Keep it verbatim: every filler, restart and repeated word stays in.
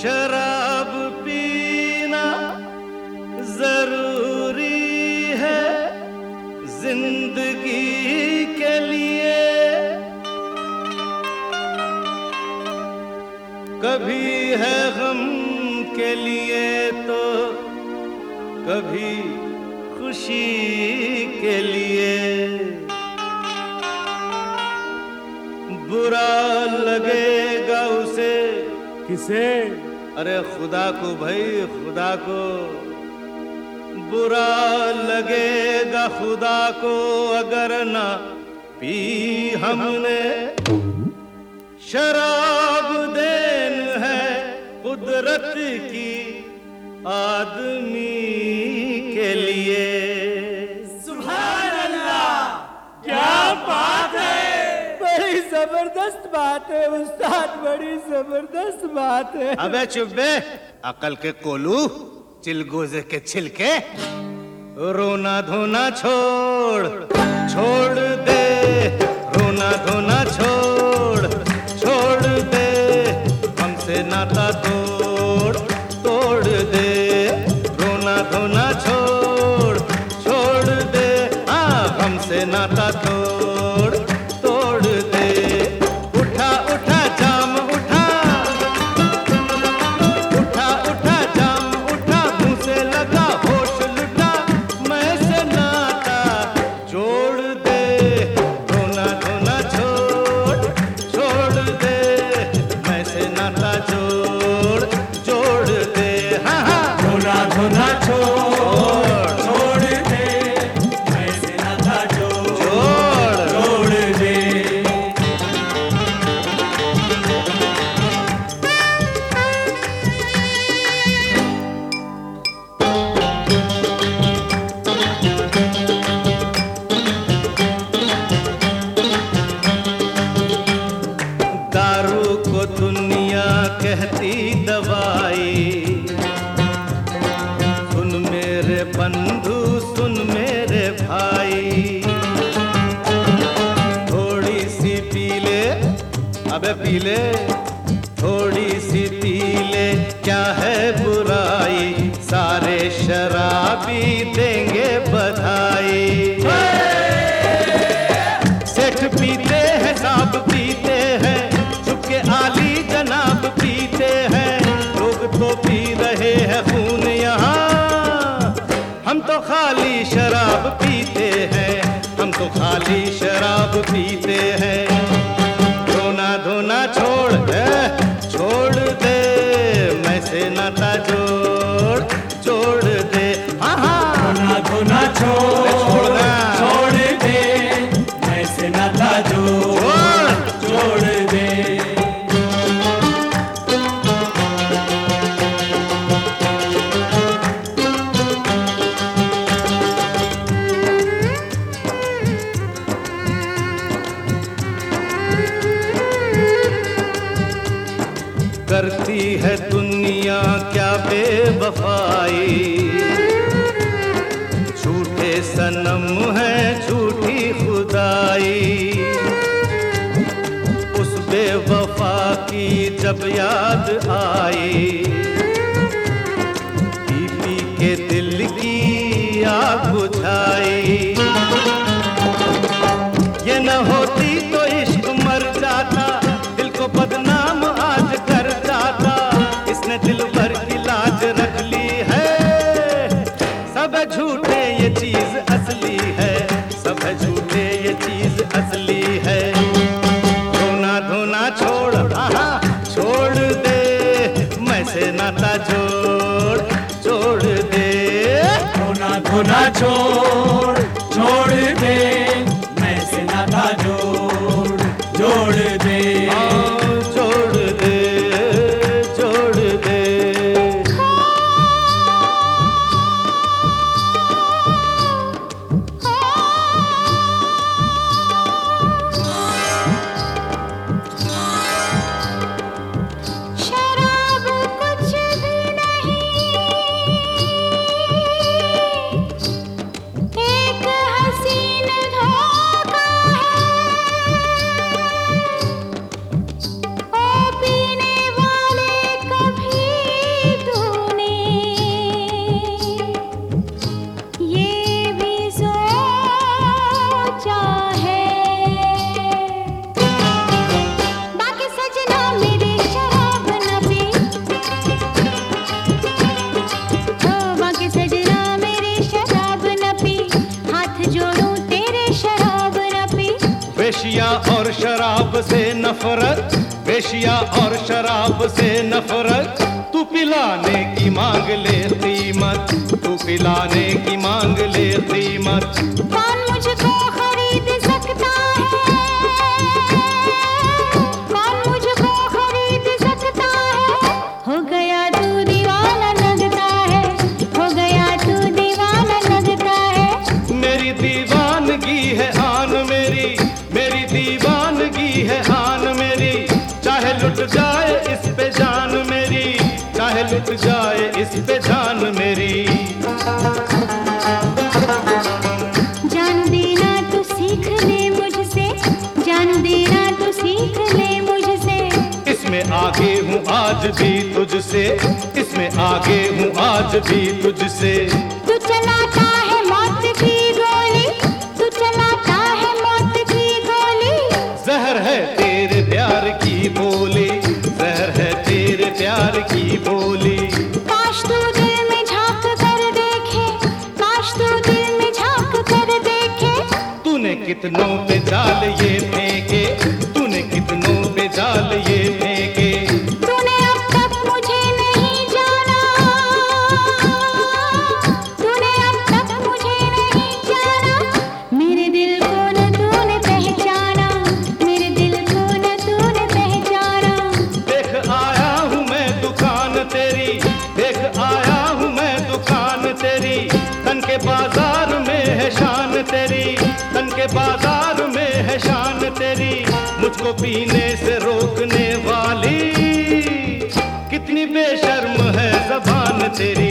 शराब पीना जरूरी है जिंदगी के लिए। कभी है गम के लिए तो कभी खुशी के लिए। बुरा लगेगा उसे, किसे? अरे खुदा को भाई, खुदा को। बुरा लगेगा खुदा को अगर ना पी हमने। शराब देन है कुदरत की आदमी के लिए। सुभान अल्लाह, क्या बात है! बड़ी जबरदस्त बात है उस्ताद, बड़ी जबरदस्त बात है। अबे चुप बे, अकल के कोलू, चिलगोजे के छिलके। रोना धोना छोड़, छोड़ दे। रोना धोना छोड़, छोड़ दे। हमसे नाता तोड़, तोड़ दे। रोना धोना छोड़, छोड़ दे। हाँ, हमसे नाता तोड़, तोड़ दे। उठा उठा जाम उठा, उठा उठा जाम उठा। मुंह से लगा होश लुटा, मैं से नाता जोड़ दे। रोना धोना छोड़, छोड़ दे। मैं से नाता जोड़, जोड़ दे। हाँ हाँ, रोना धोना छोड़, छोड़ दे। मैं से नाता जोड़, जोड़ दे। दारू को दुनिया कहती दवाई। सुन मेरे बंधु, सुन मेरे भाई। थोड़ी सी पी ले, अबे पी ले। थोड़ी सी पी ले, क्या है बुराई। सारे शराबी देंगे बधाई। सेठ पीते हैं, साहब पीते हैं, चुपके आली जनाब पीते हैं। लोग तो पी रहे हैं खून यहाँ, हम तो खाली शराब पीते हैं। हम तो खाली शराब पीते हैं। रोना धोना छोड़ दे, छोड़ दे। मैं से नाता जोड़, जोड़ दे। हाँ हाँ, रोना धोना छोड़, छोड़ना। छोड़ दे। मैं से नाता जोड़, जोड़ दे। करती है दुनिया क्या बेवफाई। झूठे सनम है, झूठी खुदाई। उस बेवफा की जब याद आई, पी पी के दिल की आग बुझाई। ये न होती तो इश्क मर जाता, दिल को बदनाम आज कर जाता। इसने दिल भर की लाज रख ली है। सब झूठे ये चीज असली है, सब झूठे ये चीज असली है। रोना धोना छोड़, आहा छोड़ दे। मैं से नाता जोड़, जोड़ दे। रोना धोना छोड़, छोड़ दे। मैं से नाता जोड़, जोड़ दे। जोड़ दे, जोड़ दे। शराब कुछ भी नहीं, एक हंसी से नफरत, वेश्या और शराब से नफरत। तू पिलाने की मांग ले कीमत, तू पिलाने की मांग ले कीमत। कौन मुझको खरीद सकता है, कौन मुझको खरीद सकता है। हो गया तू दीवाना लगता है, हो गया तू दीवाना लगता है। मेरी दीवानगी है आन मेरी, मेरी दीवानगी है आन मेरी। चाहे लुट जाए इस पे जान मेरी, चाहे लुट जाए इस पे जान मेरी। जान देना तू सीख ले मुझसे, जान देना तू सीख ले मुझसे। इसमें आगे हूँ आज भी तुझसे, इसमें आगे हूँ आज भी तुझसे। तू चलाता है मौत की गोली, तू चलाता है मौत की गोली। जहर है तेरे प्यार की बोली, जहर है तेरे प्यार की बोली। काश तू दिल में झांक कर देखे, काश तू दिल में झांक कर देखे। तूने कितनों पे जाल ये फेंके, तूने कितनों पे जाल ये फेंके। तूने अब तक मुझे नहीं जाना, तूने अब तक मुझे नहीं जाना। मेरे दिल को न तूने पहचाना, मेरे दिल को न तूने पहचाना। देख आया हूँ मैं दुकान तेरी, देख आया हूँ मैं दुकान तेरी। तन के बाजार में है शान तेरी, तन के बाजार में है शान तेरी। मुझको पीने से रोकने वाली, कितनी बेशर्म है ज़बान तेरी।